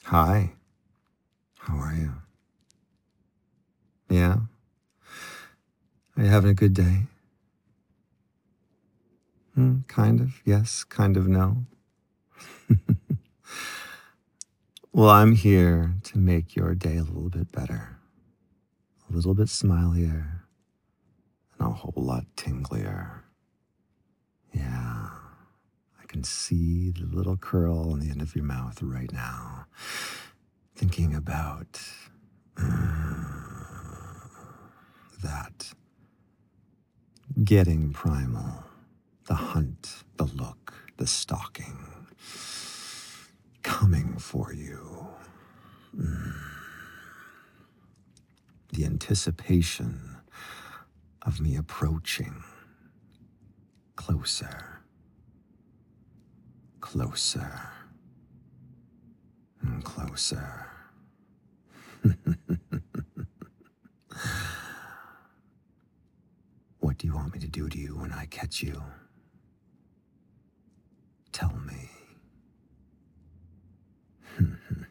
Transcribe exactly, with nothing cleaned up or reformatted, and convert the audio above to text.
Hi, how are you? Yeah? Are you having a good day? Hmm, kind of, yes, kind of no. Well, I'm here to make your day a little bit better, a little bit smilier, and a whole lot tinglier. Yeah, I can see the little curl on the end of your mouth right now, thinking about uh, that. Getting primal, the hunt, the look, the stalking, coming for you. Mm. The anticipation of me approaching closer, closer, and closer. What do you want me to do to you when I catch you? Tell me.